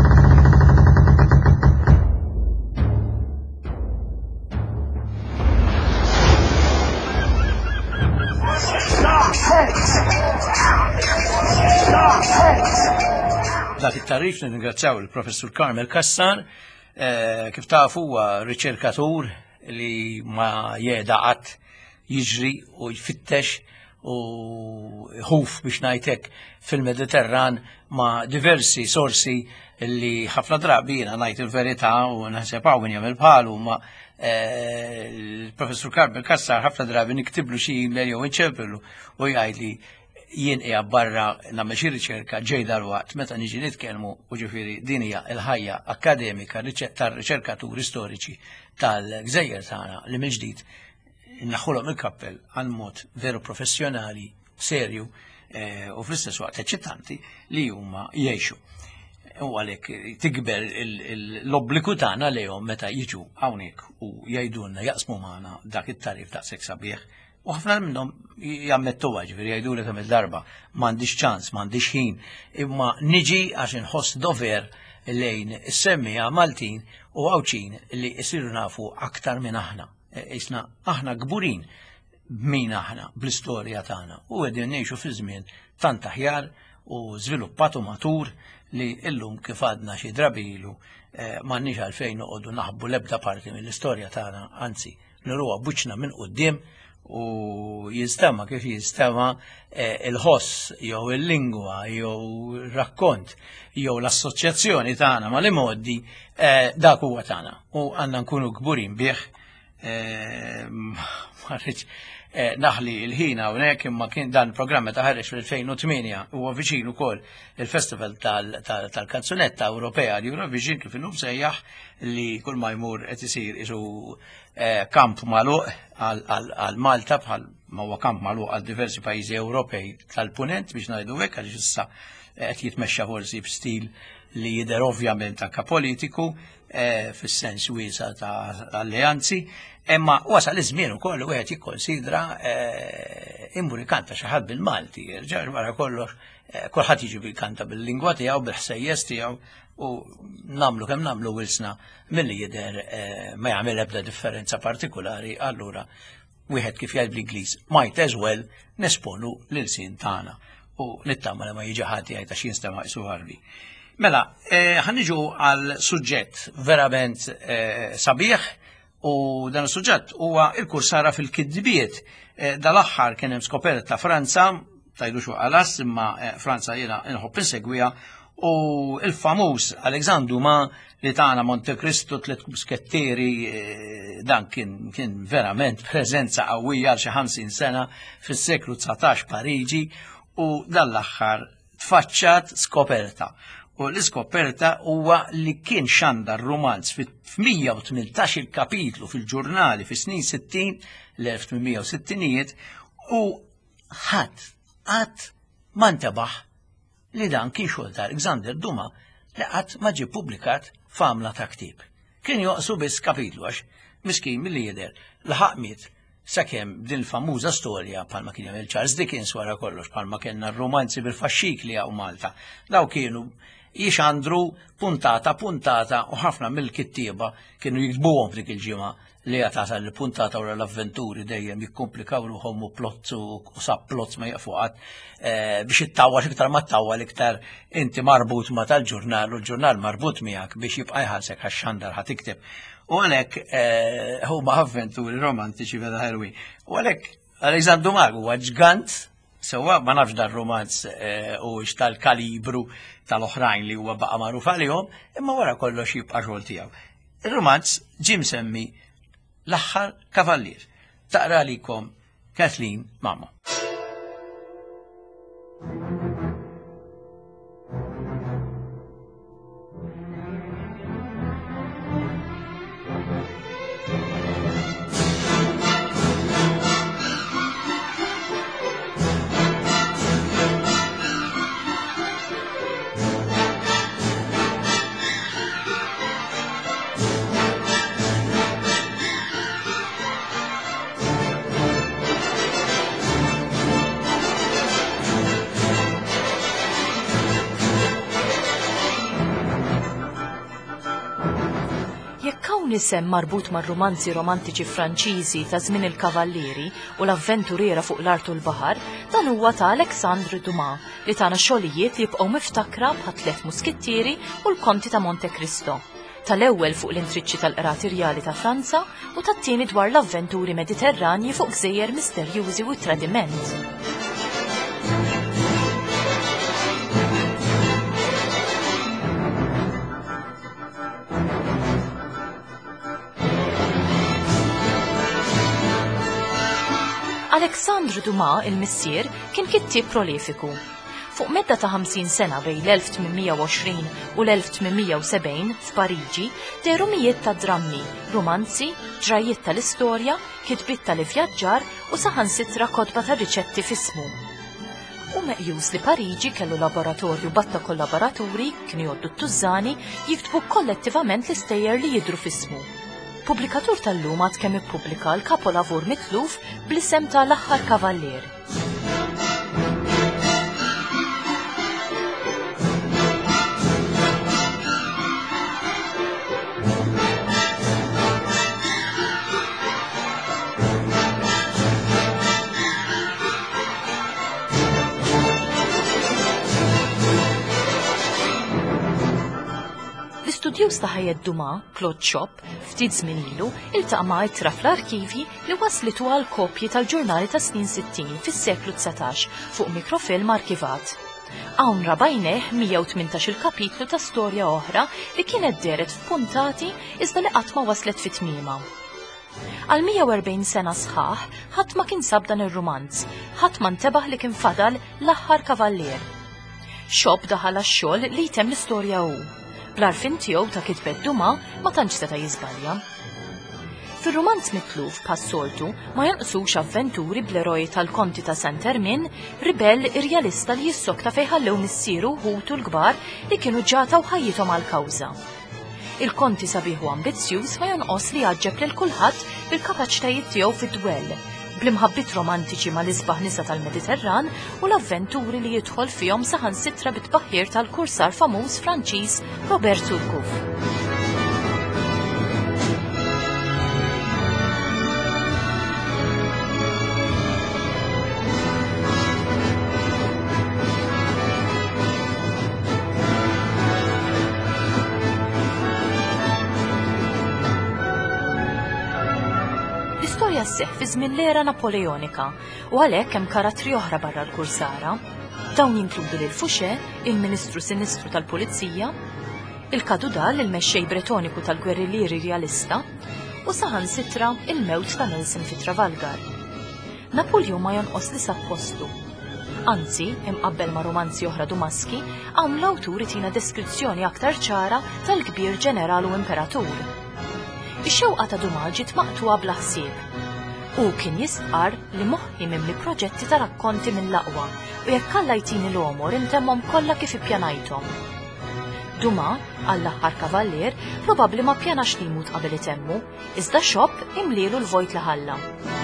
Dak it-tarif ningrazzjaw il-professur Carmel Cassar, kif taf huwa riċerkatur li ma jeda qatt jiġri u jfittex u ħuf biex ngħidlek fil-Mediterran ma' diversi sorsi li ħafna drabi jiena ngħid il-verità u naħseb hawn min jagħmel bħalu ma il-professur Carmel Cassar ħafna drabi niktiblu xi email jew inċempillu u jgħidli jien qiegħed barra nagħmel xi riċerka ġejda l-waqt meta niġi nitkellmu u ġifieri din hija l-ħajja akkademika tar-riċerkaturi storiċi tal-Gżejjer tagħna li mill-ġdid naħħulhom il-kappell għal mod veru professjonali, serju, u fl-istess waqt eċitanti li huma jgħixu. U għalhekk tikber l-obbligu tagħna lejhom meta jiġu hawnhekk u jgħidulna jaqsmu magħna dak it-tarif daqshekk sabiħ. U ħafna minnhom jammettuha, ġifieri jgħidulek kemm il-darba m'għandix ċans, m'għandix ħin, imma niġi għax inħoss dover lejn is-semmija Maltin u Għawċin li jsiru nafu aktar minn aħna. Isna aħna gburin b'min aħna bl-istorja tagħna u qegħdin ngħixu fi żmien tant aħjar u żviluppat u matur li illum kif għadna xi drabilu m'għandniex għalfejn noqogħdu naħbu l-ebda parti mill-istorja tagħna, anzi nruha buċna minn quddiem u jistema kif jistema il-ħoss jew il-lingwa jew ir-rakkont jew l-assoċjazzjoni tagħna mal-imoddi dak huwa tagħna u għandna nkunu kburin bih. Naħli il-ħin hawnhekk imma kien dan il-programm ta' ħareġ fil-elfejn u tminja huwa viċin ukoll il-Festival tal-Kanzunetta Ewropea li Eurovision kif inhu msejjaħ li kull ma jmur qed isir isu kamp magħluq għal Malta bħal ma huwa kamp magħluq għal diversi pajjiżi Ewropej tal-punent biex ngħidu hekk għaliex issa qed jitmexxa forsi b'stil li jidher ovvjament anke politiku fis-sens wiesa ta' alleanzi. Imma wasal iż-żmien ukoll wieħed jikkonsidra imbur ikanta xi ħadd bil-Malti, ġar wara kollox kulħadd jiġi bil-kanta bil-lingwa tiegħu bil-ħsejjes tiegħu u nagħmlu kemm nagħmlu wilsna milli jidher ma jagħmel ebda differenza partikulari, allura wieħed kif jgħid bl-Ingliż might as well nesponu lil-sin tagħna u nittama li ma jiġi ħadd jgħid għax jinstema' isu ħarbi. Mela, ħanniġu għal suġġett verament sabiħ u dan is-suġġett huwa l-kursara fil-kidbiet. Dal-aħħar kien hemm skoperta Franza, tajdu xu qalas imma Franza jiena inħobb insegwiha u l-famuż Alexandre Dumas li tagħna Monte Cristo tliet muskettieri dan kien kien verament preżenza qawwija għal xi ħamsin sena fis-seklu tsatax Pariġi u dal-aħħar tfaċċat skoperta. U l-iskoperta huwa li kien xandar romanz f'mija u tmintax il-kapitlu fil-ġurnali fis-snin sittin l-elf tminmija u sittinijiet u ħadd qatt ma ntebaħ li dan kien xogħol ta' Alexandre Dumas li qatt ma ġie ppubblikat f'għamla ta' ktieb. Kien joqsu biss kapitlu għax miskin milli jidher laħaqmiet sakemm din il-famuża storja bħalma kien jagħmel Charles Dickens wara kollox bħalma kellna r-romanzi bil-faxxikli hawn Malta. Daw kienu jixandru puntata puntata u ħafna mill-kittieba kienu jiktbuhom dik il-ġimgħa li għatata l-puntata wara l-avventuri dejjem jikkomplikaw ruħhom u plott u sab-plott ma jaqfuqat biex ittawwal iktar ma ttawwal iktar inti marbut ma tal-ġurnal u l-ġurnal marbut miegħek biex jibqa' jħallsek għax-xandar ħad tikteb. U għalhekk huma avventuri romantiċi vera ħelwin. U għalhekk Alexandre Dumas huwa ġgant sewwa ma nafx dan romanz u tal-kalibru tal-oħrajn li huwa baqa' magħruf għalihom, imma wara kollox jibqa' xogħol tiegħu. Ir-romanz ġie msemmi L-aħħar kavallier. Taqra likom Kathleen Mamo. Isem marbut mar romanzi romantiċi Franċiżi ta' żmien il-kavallieri u l-avventuriera fuq l-art u l-baħar, dan huwa ta' Alexandre Dumas li tagħna xogħlijiet li jibqgħu miftakra bħal tliet muskettieri u l-Konti ta' Monte Cristo. Tal-ewwel fuq l-intriċċi tal-qrati rjali ta' Franza u tat-tieni dwar l-avventuri Mediterranji fuq gżejjer misterjużi u tradiment. Alexandre Dumas, il-missier, kien kittieb prolifiku. Fuq medda ta' ħamsin sena bejn l-elf tminmija u għoxrin u l-elf tminmija u sebgħin f'Pariġi deru mijiet ta' drammi, romanzi, ġrajiet tal-istorja, kitbiet tal-ivvjaġġar u saħansitra kotba ta' riċetti f'ismu. U meqjus li Pariġi kellu laboratorju batta kollaboraturi kienu joddu t-tużani jiktbu kollettivament l-istejjer li jidru fismu. Pubblikatur tal-lum għad kemm ippubblika l-kapolavur mitluf bl-isem tal-Aħħar Kavallier. L-istudjuż ta' ħajja Dumas, Claude Chopp, ftit żmien ilu iltaqa' ma' ittra fl-arkivji li waslitu għal kopji tal-ġurnali ta' snin sittin fis-seklu tsatax fuq mikrofilm arkivat. Hawn rabajneh mija u tmintax il-kapitlu ta' storja oħra li kienet deret f'puntati iżda li qatt ma waslet fit-tmiema. Għal mija u erbgħin sena sħaħ ħadd ma kien sab dan ir-rumanz, ħadd ma ntebaħ li kien fadal l-Aħħar Kavallier. Chopp daħal għax-xogħol li jtemm l-istorja hu. Bl-arfin tiegħu ta' kitbet Dumas ma tantx seta' jiżbalja. Fir-rumanz mitluf pas-soltu ma jonqsux avventuri bl-eroji tal-Konti ta' Saint-Hermin, ribell irjalista li jissokta fejn ħallew missieru ħutu l-kbar li kienu ġataw ħajjithom għall-kawża. Il-Konti sabiħu ambizzjuż ma jonqos li jaġġeb lil kulħadd bil-kapaċitajiet tiegħu fid-dwell, bl-imħabbit romantiċi mal isbaħ nisa tal-Mediterran u l-avventuri li jidħol fihom saħansitra bit-tbaħħir tal-kursar famuż Franċiż Robert Surcouf. L-istorja sseħħ fi żmien l-era Napoleonika u għalhekk hemm karattri oħra barra l-kursara. Dawn jinkludu lil Fouché, il-Ministru Sinistru tal-Pulizija, il-Kadudal, il-mexxej Bretoniku tal-Gwerrilieri Realista u saħansitra il-mewt ta' Nelson fi Trafalgar. Napoleon ma jonqos li sab postu. Anzi, imqabbel ma' romanzi oħra Dumaski, hawn l-awtur itina deskrizzjoni aktar ċara tal-kbir ġeneral u imperatur. Ix-xewqa ta' Dumas ġiet maqtuha bla ħsieb. U kien jistqar li moħħi mimli proġetti ta' rakkonti mill-aqwa u jekk alla jtini l-omor intemmhom kollha kif ippjanajthom. Dumas, għall-Aħħar Kavallier, probabbli ma ppjanax li jmut qabel itemmu, iżda Chopp imlielu l-vojt li ħalla.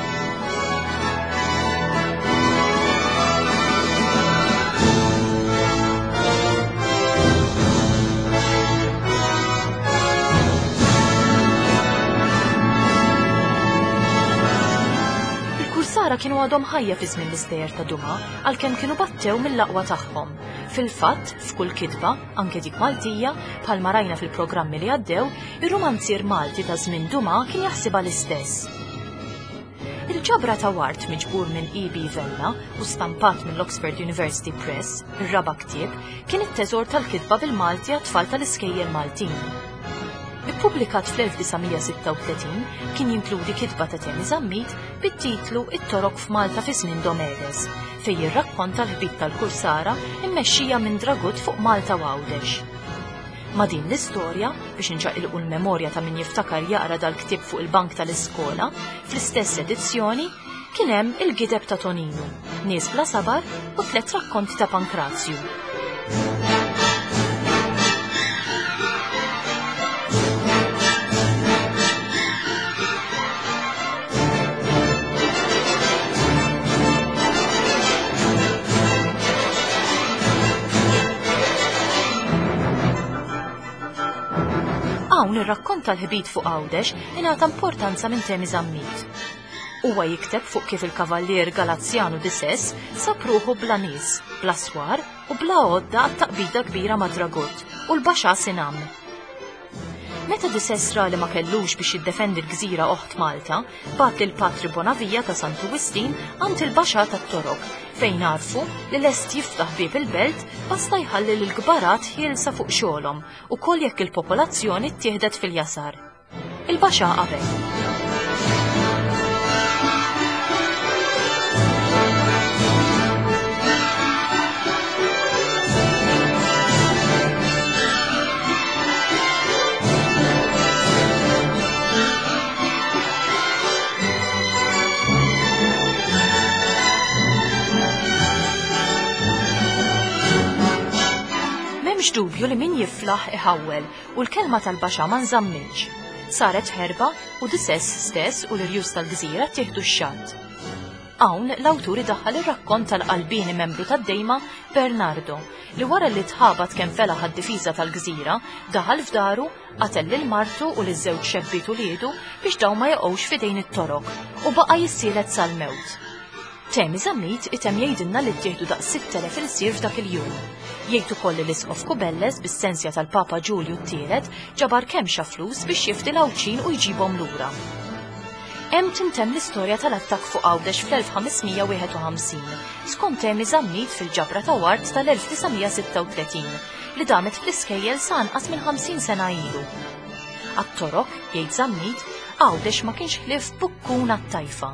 Sara kienu għadhom ħajja fi żmien l-istejjer ta' Dumas għalkemm kienu battew mill-aqwa tagħhom. Fil-fatt, f'kull kitba, anke dik Maltija, bħalma rajna fil-programmi li għaddew, ir-romanzier Malti ta' żmien Dumas kien jaħsibha l-istess. Il-ġabra ta' Wart miġbur minn E B Vella u stampat mill-Oxford University Press, ir-raba' ktieb, kien it-teżor tal-kitba bil-Malti għat-tfal tal-iskejjel Maltin. Ippubblikat fl-elf tisa' sitta u tletin kien jinkludi kitba ta' Temi Żammit bit-titlu It-Torok f'Malta fi żmien Domedes, fejn jirrakkonta l-ħbib tal-kursara immexxija minn dragut fuq Malta u Għawdex. Ma' din l-istorja, biex inċaqilqu l-memorja ta' min jiftakar jaqra dal-ktieb fuq il-bank tal-iskola, fl-istess edizzjoni kien hemm il-gideb ta' Toninu, Nies bla sabar u tliet rakkonti ta' Pankrazju. Hawn ir-rakkonta l-ħbib fuq Għawdex ingħata importanza minn Temi Żammit. Huwa jikteb fuq kif il-kavallier Galazzjanu Disess sab ruħu bla nies, bla swar u bla għodda għat-taqbida kbira ma' dragut u l-baxxa Sinam. Meta Disess ra li ma kellux biex jiddefendi l-gżira oħt Malta, bat lil Patri Bonavija ta' Sant'Ugustin għand il-baxxa tat-Torok, fejn għarfu li lest jiftaħ bieb il-belt basta jħalli l-gbarat ħielsa fuq xogħolhom u koll jekk il-popolazzjoni ttieħdet fil-jasar. Il-baxxa qabel. Mhix dubju li min jiflaħ iħawwel u l-kelma tal-Baxa ma nżammilx. Saret ħerba u disess stess u l-irjus tal-Gżira tieħdu x-xatt. Hawn l-awtur idaħħal ir-rakkont tal-qalbini membru tad-dejma Bernardo li wara li tħabat kemm felaħ għad-difiża tal-Gżira daħal f'daru qatel lil martu u liż-żewġ xebbiet uliedu biex dawn ma jaqgħux f'idejn it-torok u baqa' jissielet sal-mewt. Temi Żammit item jgħidilna li ttieħdu daqs sitt elef il-sir f'dak il-jum. Jgħid ukoll li l-Isqof Kubelles bis-sensja tal-Papa Ġulju t-tielet ġabar kemmxa flus biex jifti l-Awċin u jġibhom lura. Hemm tintemm l-istorja tal-attakk fuq Għawdex fl-elf ħamesmija wieħed u ħamsin, skont Temi Żammit fil-ġabra ta' Ward tal-elf tisgħemija sitta u tletin li damet fl-iskejjel sa anqas minn ħamsin sena ilu. Għat-torok, jgħid Żammit, Għawdex ma kienx ħlief bukkun għat-tajfa.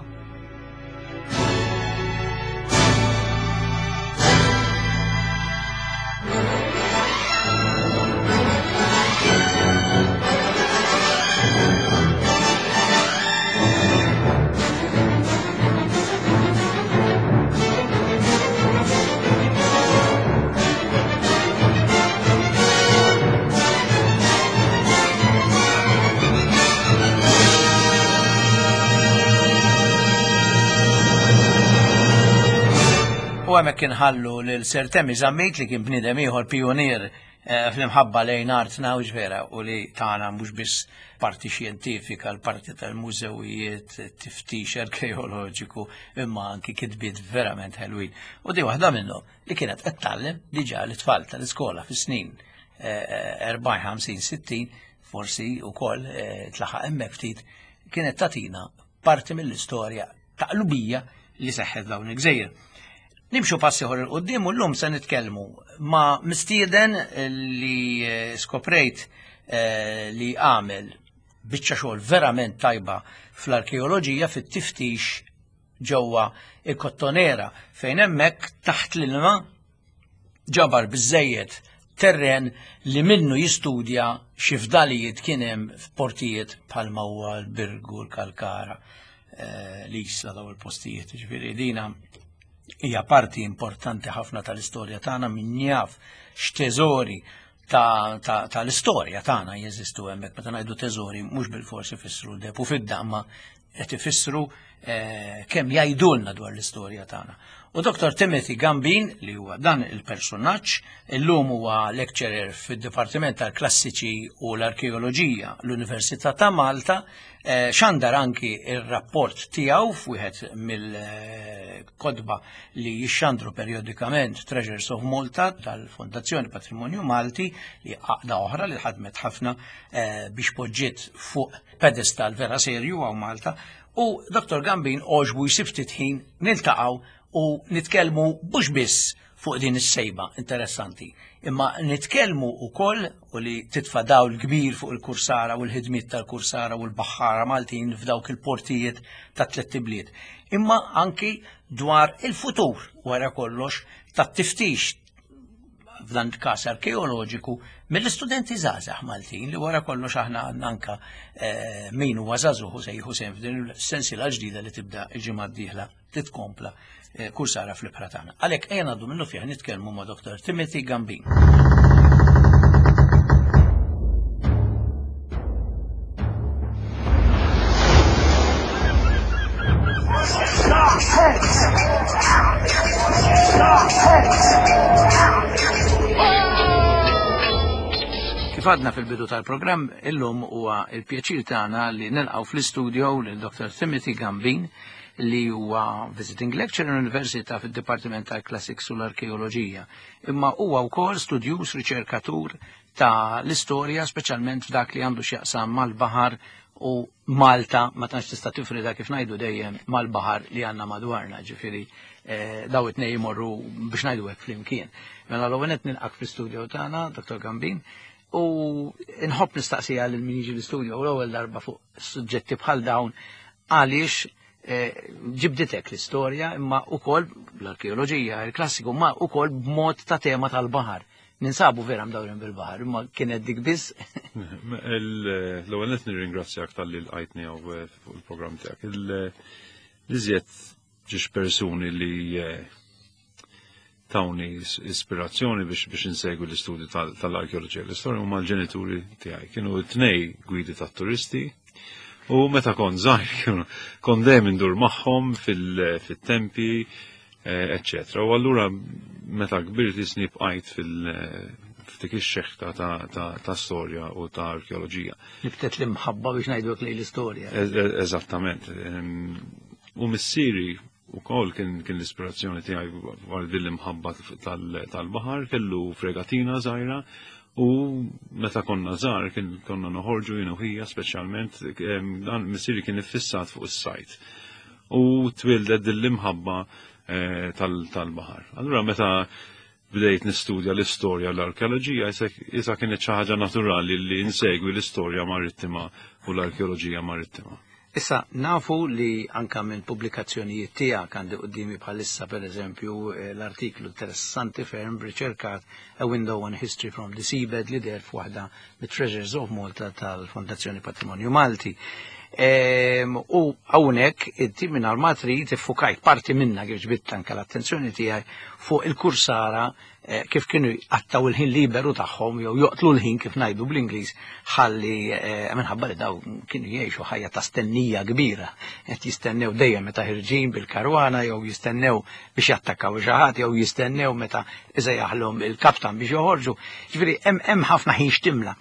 U għamek kienħallu l-Sir Temi Żammit li kien bnidem ieħor pionier fl-imħabba lejn artna u ġvera u li tagħna mhux biss parti xjentifika, l-parti tal-mużewijiet, tiftix arkeoloġiku, imma anki kitbiet verament ħelwin. U di waħda minnhom li kienet qed tallem diġà l-itfal tal-iskola fis-snin erbgħin ħamsin sittin, forsi wkoll tlaħaq hemmhekk ftit, kienet tagħtina parti mill-istorja taqlubija li seħħet dawn il-Gżejjer. Nimxu passi ħor il-qoddim u l-lum se nitkellmu ma' mistieden li skoprejt li għamel biċċa xogħol verament tajba fl-arkeoloġija fit-tiftix ġewwa il-Kottonera fejn hemmhekk taħt l-ilma ġabar biżżejjed terren li minnu jistudja xi fdalijiet kien hemm f'portijiet bħal Mawwa, l-Birgu, l-Kalkara, l-Isla daw il-postijiet. Ġifieri dina hija parti importanti ħafna tal-istorja tagħna min jaf x'teżori tal-istorja tagħna jeżistu hemmhekk. Meta ngħidu teżori mhux bil-forsi ifissru depu fid-daqma qed ifissru kemm jgħidulna dwar l-istorja tagħna. U Doktor Timothy Gambin li huwa dan il-personaġġ illum huwa lecturer fid-Dipartiment tal-Klassiċi u l-Arkeoloġija l-Università ta' Malta, xandar anki ir-rapport tiegħu f'wieħed mill-kodba li jixxandru perjodikament Treasures of Malta tal-Fondazzjoni Patrimonju Malti li għaqda oħra li ħadmet ħafna biex poġġiet fuq pedestal vera serju għaw Malta. U Doktor Gambin oġbu jsib ftit ħin niltaqgħu u nitkellmu mhux biss fuq din is-sejba interessanti, imma nitkellmu wkoll u li titfa' dawl kbir fuq il-Kursara u l-ħidmiet tal-Kursara u l-Baħħara Maltin f'dawk il-portijiet ta' tliet tibliet, imma anki dwar il-futur wara kollox tat-tiftix f'dan il-każ arkeoloġiku mill-istudenti żgħażagħ Maltin li wara kollox aħna għandna anke min huwa żagħżugħ Ħusej Ħusejn f'din il-sensiela ġdida li tibda l-ġimgħa d-dieħla titkompla Kursara fl-ibħra tagħna. Għalhekk ejja ngħaddu minnu fih nitkellmu ma' Doktor Timothy Gambin. Kif għadna fil-bidu tal-programm, illum huwa il-pjaċir tagħna li nilqgħu fl-istudio lil Doktor Timothy Gambin li huwa visiting lecturer università fid-Dipartiment tal-Classics u l-Arkeoloġija. Imma huwa wkoll studjus riċerkatur ta' l-istorja, speċjalment f'dak li għandu x'jaqsam mal-baħar u Malta, ma tantx tista' tifrida kif ngħidu dejjem mal-baħar li għandna madwarna, ġifieri daw it-tnejn jmorru biex ngħidu hekk flimkien. Mela l-ewwel qed nilqak fl-istudio tagħna, Doktor Gambin, u nħobb nistaqsija lil min jiġi l-istudio u l-ewwel darba fuq suġġetti bħal dawn għaliex ġibditek l-istorja imma wkoll l-arkeoloġija, il-klassiku, ma wkoll b'mod ta' tema tal-baħar. Ninsabu vera mdawrin bil-baħar, imma kienet dik biss. L-ewwel qed nirringrazzjak tal-li lqajtni hawn fuq il-programm tiegħek. L-iżjed ġiex persuni li tawni ispirazzjoni biex biex insegwi l-istudju tal-arkeoloġija. L-istorja huma l-ġenituri tiegħi. Kienu tnej gwidi tat-turisti u meta kont żgħir kont dejjem indur magħhom fil-tempi, eccetera. U allura meta kbirt isni bqajt fil- f'dik ix-xeħta ta' storja u ta' arkeoloġija. Nibtet l-imħabba biex ngħidlek lejn l-istorja. Eżattament. U missieri wkoll kien kien l-ispirazzjoni tiegħi dwar din l-imħabba tal-baħar, kellu fregatina żgħira u meta konna żgħar kien konna noħorġu jien u ħija speċjalment dan missieri kien iffissat fuq is-sajt. U twildet din l-imħabba tal-baħar. Allura meta bdejt nistudja l-istorja l-arkeoloġija, isa kienet xi ħaġa naturali li insegwi l-istorja marittima u l-arkeoloġija marittima. Issa nafu li anka minn pubblikazzjonijiet tiegħek għandi qudiemi bħalissa pereżempju l-artiklu interessanti ferm riċerkat A Window on History from the Seabed li der f'waħda mit-Treasures of Malta tal-Fondazzjoni Patrimonju Malti. U hawnhekk inti mingħajr ma trid iffukajt parti minna kif ġbidt anke l-attenzjoni tiegħi fuq il-kursara kif kienu jqattaw il-ħin liberu tagħhom jew joqtlu l-ħin kif ngħidu bl-Ingliż ħalli minħabba li daw kienu jgħixu ħajja ta' stennija kbira qed jistennew dejjem meta ħirġin bil-karwana jew jistennew biex jattakkaw xi ħadd jew jistennew meta iżda jaħlhom il-kaptan biex joħorġu. Ġifieri hemm ħafna ħin xtimla.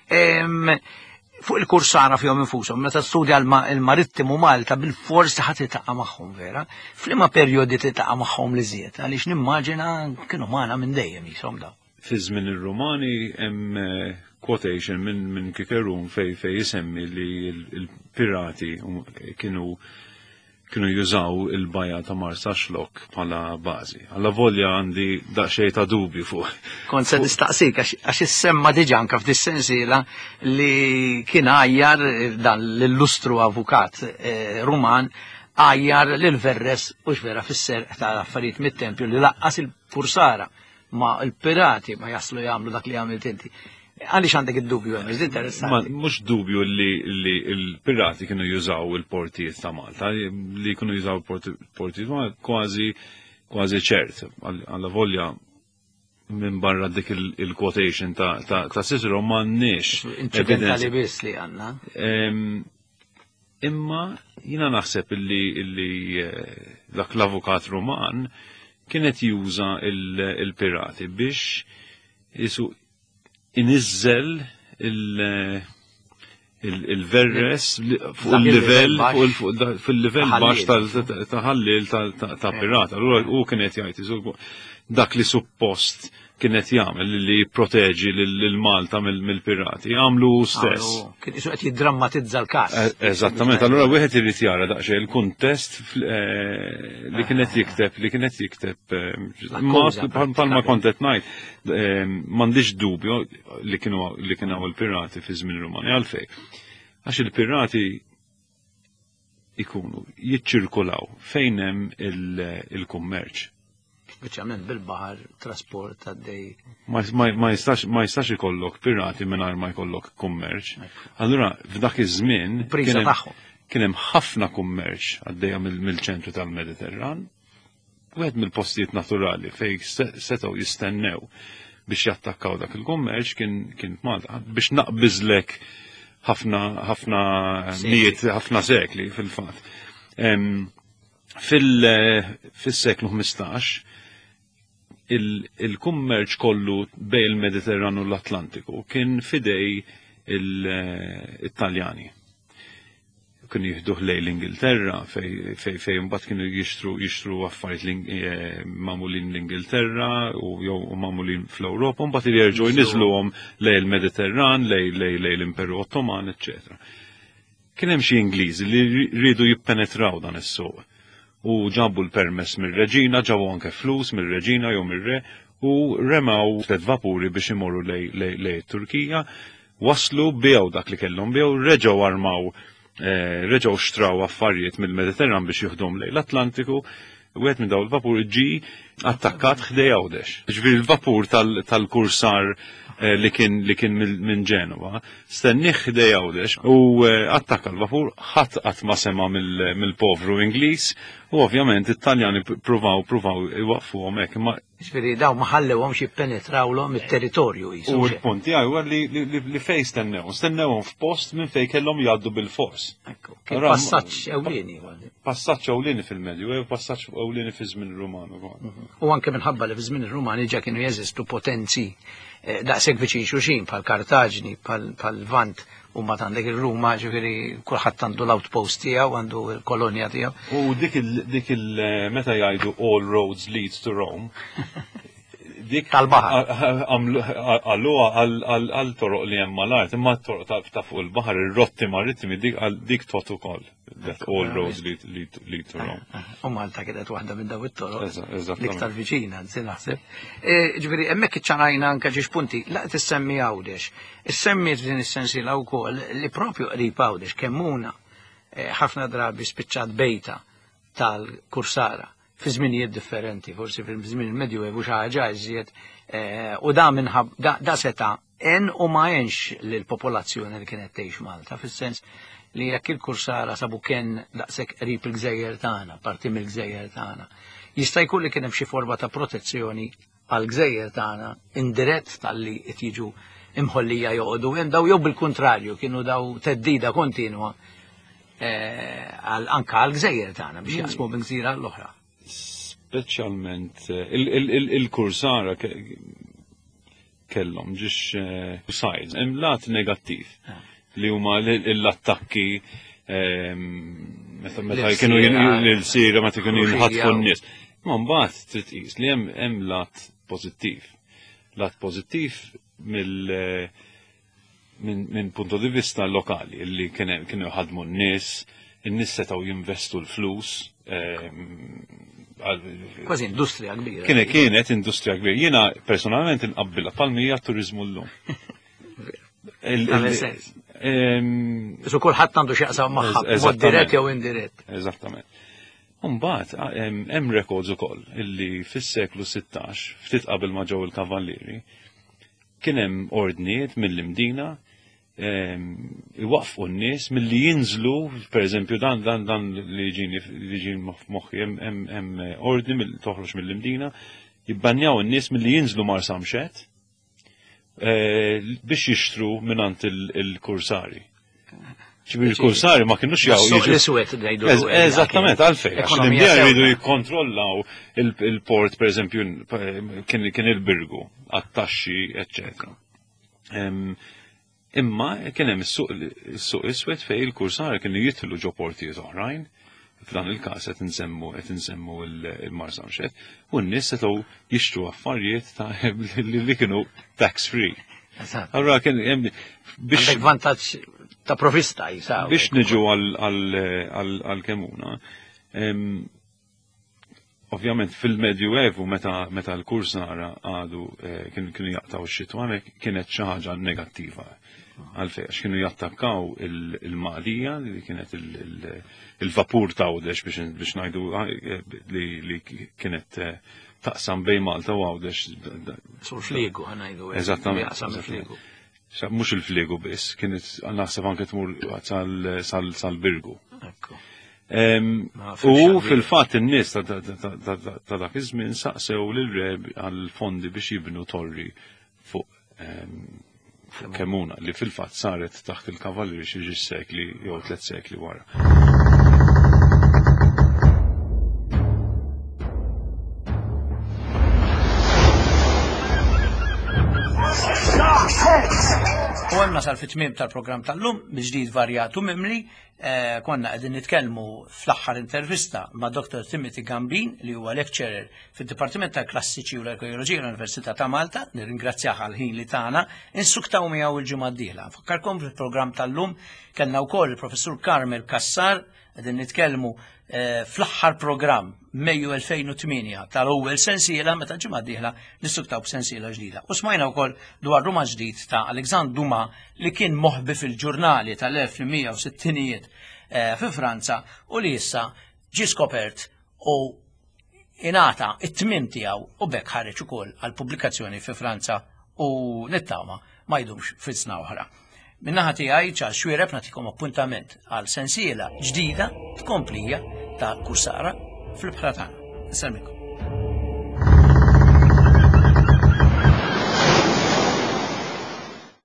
Fuq il-kursara fihom infushom, meta studja l-marittimu Malta bil-fors ħadd iltaqa' magħhom vera, f'liema perjodi tiltaqa' magħhom li żied, għaliex nimmaġina kienu magħna minn dejjem jisom daw. Fi żmien ir-Rumani hemm quotation minn minn Cicerone fej fej jisemmi li l-pirati kienu kienu jużaw il-bajja ta' Marsa Xlok bħala bażi. Alla volja għandi daqsxejn ta' dubju fuq. Kont se nistaqsik għax issemma diġà anke f'dis sensiela li kien għajjar dan l-illustru avukat Ruman għajjar lil Verres u x'vera fis-serq ta' affarijiet mit-tempju li laqqas il-pursara ma' il-pirati ma jaslu jagħmlu dak li għamilt inti. Għaliex għandek id-dubju hemm, iżda interessanti. Mhux dubju li l-pirati kienu jużaw il-portijiet ta' Malta, li kienu jużaw il-portijiet ta' Malta kważi kważi ċert. Alla volja minn barra dik il-quotation ta' Cicero m'għandniex. Inċidentali biss li għandna. Imma jiena naħseb illi dak l-avukat Ruman kienet juża il-pirati biex jisu inizzel il-Verres fuq il-livell fil-livell baxx tal-ħallil ta' pirata. Allura u kienet jgħid dak li suppost kienet jagħmel li jipproteġi lil Malta mill-pirati. Għamlu stess. Kien isu qed jiddrammatizza l-każ. Eżattament, allura wieħed irid jara daqsxejn il-kuntest li kienet jikteb li kienet jikteb bħalma kont qed ngħid m'għandix dubju li kienu li kienu il-pirati fi żmien Rumani għalfejn. Għax il-pirati ikunu jiċċirkulaw fejn hemm il-kummerċ. Speċjalment bil-baħar trasport għaddej. Ma jistax ikollok pirati mingħajr ma jkollok kummerċ. Allura f'dak iż-żmien kien hemm ħafna kummerċ għaddejja mill-ċentru tal-Mediterran. Wieħed mill-postijiet naturali fejn setgħu jistennew biex jattakkaw dak il-kummerċ kien Malta biex naqbiżlek ħafna ħafna nijiet ħafna sekli fil-fatt. Fil-seklu ħmistax il-kummerċ kollu bej il-Mediterran u l-Atlantiku kien fidej il-Taljani. Kienu jieħduh lejn l-Ingilterra fej mbagħad kienu jixtru jixtru affarijiet magħmulin l-Ingilterra u jew magħmulin fl-Ewropa u mbagħad jerġgħu jniżluhom lejn il-Mediterran, lejn l-Imperu Ottoman, eċċetera. Kien hemm xi Ingliżi li rridu jippenetraw dan is-suq. U ġabu l-permess mir-reġina, ġabu anke flus mir-reġina jew mir-re u remaw tliet vapuri biex imorru lej Turkija, waslu bew dak li kellhom bew, reġgħu armaw, reġgħu xtraw affarijiet mill-Mediterran biex jieħdhom lejn l-Atlantiku, u wieħed minn dawn il-vapuri ġi attakkat ħdej Għawdex. Ġifieri il-vapur tal-kursar li kien li kien minn Ġenova, stenniħ ħdej Għawdex u attakka l-vapur ħadd qatt ma sema mill-povru Ingliż u ovvjament it-Taljani pruvaw pruvaw iwaqfuhom hekk imma Ġifieri daw ma ħallewhom jippenetrawlhom it-territorju jisu. U l-punt tiegħu li fejn stennewhom, stennewhom f'post minn fejn kellhom jgħaddu bil-fors. Passaġġ ewlieni. Passaġġ ewlieni fil-Medju, passaġġ ewlieni fi żmien ir-Ruman ukoll. U anke minħabba li fi żmien ir-Rumani ġa kienu jeżistu potenzi daqshekk viċin xulxin bħal Kartaġni, bħal Vant u ma għandek il-Ruma, ġifieri kulħadd għandu l-outpost tiegħu, għandu l-kolonja tiegħu. U dik il meta jgħidu all roads lead to Rome. Dik tal-baħar. Għalluha għal-toroq li hemm mal-art, imma t-toroq ta' fuq il-baħar, ir-rotti marittimi dik tot ukoll. That all roads lead to Rome. U Malta kienet waħda minn daw it-toroq. L-iktar viċina, nsi naħseb. Ġifieri hemmhekk iċċarajna anke ġiex punti, laqt issemmi Għawdex. Issemmiet f'din is-sensiela wkoll li propju qrib Għawdex kemm huna ħafna drabi spiċċat bejta tal-kursara fi żminijiet differenti, forsi fil-żmien il-Medjuevu xi ħaġa iżjed u da minħab da seta' en u ma jenx lill-popolazzjoni li kienet tgħix Malta, fis-sens li jekk il-kursara sabu kien daqshekk qrib il-gżejjer tagħna, parti mill-gżejjer tagħna. Jista' jkun li kien hemm xi forma ta' protezzjoni għall-gżejjer tagħna indirett tal-li qed jiġu imħollija joqogħdu hemm daw jew bil-kuntrarju kienu daw teddida kontinwa anke għall-gżejjer tagħna biex jaqsmu minn gżira l-oħra. Speċjalment il-kursara kellhom ġiex sides, hemm lat negattiv li huma l-attakki meta kienu l-sira meta kienu jinħatfu n-nies. Ma mbagħad trid tqis li hemm lat pożittiv. Lat pożittiv mill minn punto di vista lokali li kienu ħadmu n-nies, in-nies setgħu jinvestu l-flus. Kważi industrija kbira. Kienet kienet industrija kbira. Jiena personalment inqabbilha palmija turizmu llum. Su kulħadd għandu x'jaqsam magħha mod dirett jew indirett. Eżattament. Mbagħad hemm records ukoll illi fis-seklu sittax ftit qabel ma ġew il-kavallieri kien hemm ordnijiet mill-imdina iwaqfqu n-nies milli jinżlu, pereżempju dan dan dan li ġini li ġin f'moħħi hemm ordni mill toħroġ mill-imdina jibbanjaw in-nies milli jinżlu mar Samxet biex jixtru minant il-kursari. Il-kursari ma kienux jaw. Eżattament, għalfej. Għax l-imdija jridu jikkontrollaw il-port, per eżempju, kien il-birgu, għat-taxxi, eccetera. Imma kien hemm is-suq iswed fejn il-kursari kienu jidħlu ġo portijiet oħrajn, f'dan il-każ qed insemmu qed insemmu il-Mar Samxet, u n-nies setgħu jixtru affarijiet ta' li kienu tax free. Allura kien hemm biex vantaġġ ta' provista jisaw. Biex niġu għal kemuna. Ovvjament fil-Medjuevu meta meta l-kursara għadu kienu jaqtaw x-xitwa kienet xi ħaġa negattiva. Għalfej, għax kienu jattakkaw il-Maqdija li kienet il-vapur ta' Għawdex biex ngħidu li kienet taqsam bejn Malta u Għawdex. Sur fliegu ħanajdu. Eżattament. Mhux il-fliegu biss, kienet naħseb anke tmur sal-Birgu. U fil-fatt in-nies ta' dak iż-żmien saqsew lil-Re għall-fondi biex jibnu torri fuq Kemuna li fil-fatt saret taħt il-kavalli xi ġi sekli jew tliet sekli wara. U hemm nasal fit-tmiem tal-programm tal-lum biġdid varjatu mimli, konna qegħdin nitkellmu fl-aħħar intervista ma' Doktor Timothy Gambin li huwa lecturer fid-Dipartiment tal-Klassiċi u l-Arkeoloġija l-Università ta' Malta, nirringrazzjah għal ħin li tagħna, insuktaw miegħu il-ġimgħa d-dieħla. Fakkarkom fil-programm tal-lum kellna wkoll il-Professur Karmel Kassar qegħdin nitkellmu fl-aħħar programm Mejju elfejn u tminja tal-ewwel sensiela meta ġimgħa d-dieħla nissuktaw b'sensiela ġdida. U smajna wkoll dwar roman ġdid ta' Alexandre Dumas li kien moħbi fil-ġurnali tal-elf mija u sittinijiet fi Franza u li issa ġie skopert u inata it-tmim tiegħu u bekk ħareġ ukoll għal pubblikazzjoni fi Franza u nittama ma jdumx fi sna oħra. Minnaħa tiegħi ċar xwiereb nagħtikom appuntament għal sensiela ġdida tkomplija ta' kursara fil-bħra tagħna. Nsalmikom.